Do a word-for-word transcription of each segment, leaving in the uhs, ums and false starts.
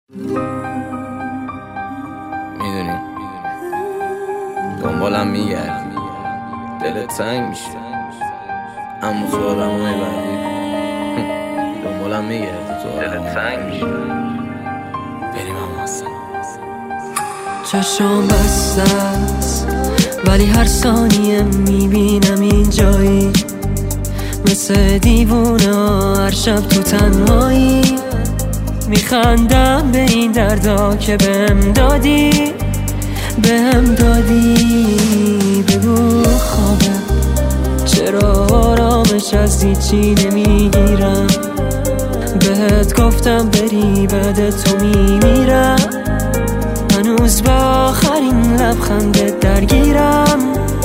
میدونی دنبالم میگردی، دلت تنگ میشه، اما تو آدمای بعدی دنبالم میگردی، تو دلت تنگ میشه. بریم هم هستن. چشم بسته است ولی هر ثانیه میبینم این جایی، مثل دیوونه هر شب تو تنهایی. میخندم به این دردا که بهم دادی، بهم دادی. بگو خوابه، چرا آرامش از هیچی نمیگیرم؟ بهت گفتم بری بعد تو میمیرم، هنوز با آخرین لبخندت درگیرم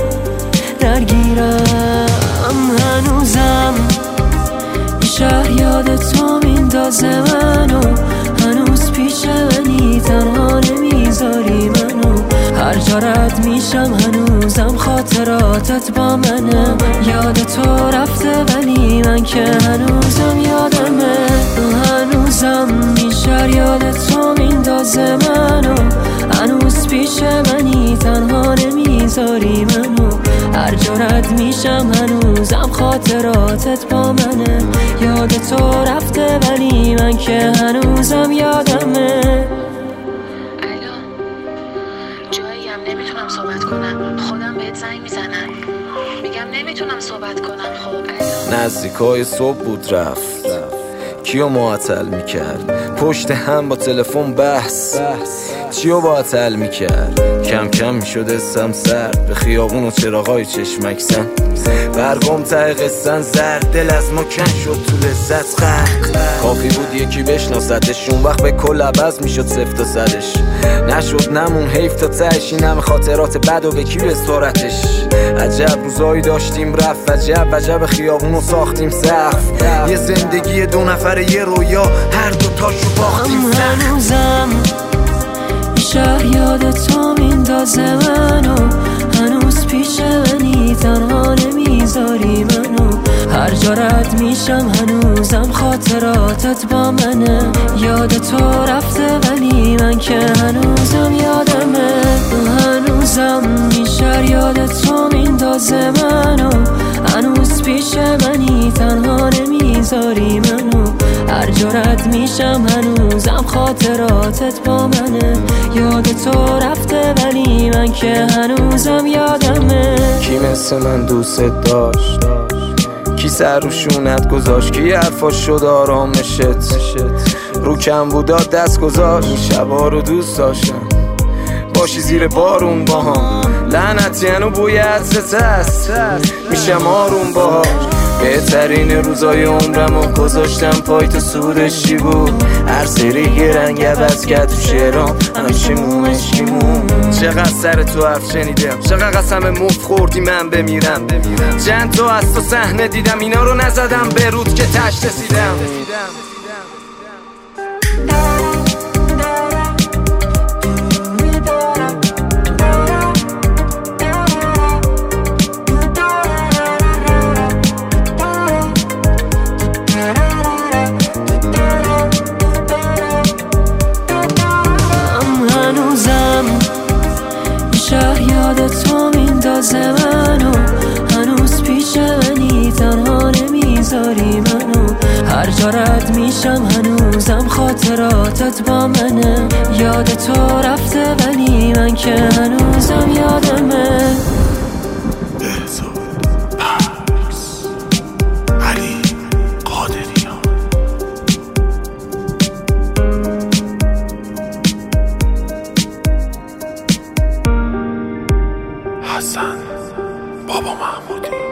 درگیرم. هنوزم این شهر یاد تو میندازه منو، هنوز پیش منی تنها نمیذاری منو. هر جا رد میشم هنوزم خاطراتت با منه. یاد تو رفته ولی من که هنوزم یادمه. هنوزم این شهر یاد تو میندازه منو، هنوز پیش منی تنها نمیذاری منو. هر جا رد میشم هنوزم خاطراتت با منه. یاد تو رفته ولی من که هنوزم یادمه. جاییم نمیتونم صحبت کنم، خودم بهت زنگ میزنم میگم نمیتونم صحبت کنم. خب نزدیکای صبح بود رفت، کیو معطل میکرد؟ پشت هم با تلفن بحث، چیو باطل میکرد؟ کم کم میشد اسم سرد، به خیابون و چراغای چشمکسن، برگم ته قصن زرد. دل از ما کن شد تو لذت غرق. کافی بود یکی بشناستش، اون وقت به کل عوض میشد صفت و صدش. نشد نمون حیف تا تهش، این همه خاطرات بد و به کی بسپارتش. عجب روزایی داشتیم رفت، عجب عجب خیابونو ساختیم سقف. یه زندگی دو نفره یه رویا، هر دو تاشو باختیم سقف. هنوزم این شهر یاد تو میندازه منو، هنوز پیش منی تنها نمیذاری منو. هر جا رد میشم هنوزم خاطراتت با منه. یاد تو رفته ولی من که هنوزم یادمه. هنوزم این شهر یاد تو میندازه منو، هنوز پیش منی تنها نمیذاری منو. هر جا رد میشم هنوزم خاطراتت با منه. یاد تو رفته ولی من که هنوزم یادمه. کی مثل من دوست داشت؟ کی سر رو شونت گذاشت؟ کی حرفاش شد آرامشت؟ رو کم بودات دست گذاشت. این شبا رو دوست داشتم باشی زیر بارون با هم، لعنتی هنو بوی عطرت هست، میشم آروم باهاش. بهترین روزای عمرمو گذاشتم پای تو، سودش چی بود؟ هر سری یه رنگ عوض کرد تو شعرام، همه چیمون عشقیمون. چقدر سر تو حرف شنیدم، چقدر قسم مفت خوردی من بمیرم. چند تا از تو صحنه دیدم، اینا رو نزدم به رود که تشت رسیدم. شهر یاد تو میندازه منو، هنوز پیش منی تنها نمیذاری منو. هر جا رد میشم هنوزم خاطراتت با منه. یاد تو رفته ولی من که هنوزم یادمه. علی قادریان، حسن بابا محمودی.